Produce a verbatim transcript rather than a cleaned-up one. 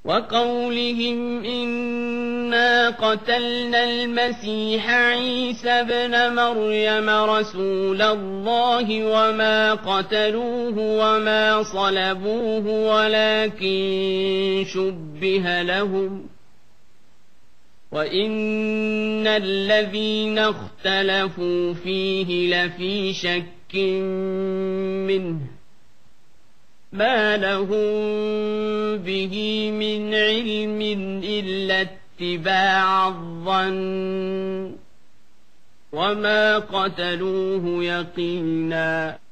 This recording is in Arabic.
وقولهم إنا قتلنا المسيح عيسى ابن مريم رسول الله وما قتلوه وما صلبوه ولكن شبه لهم وإن الذين اختلفوا فيه لفي شك منه ما لهم به من علم إلا اتباع الظن وما قتلوه يقينا.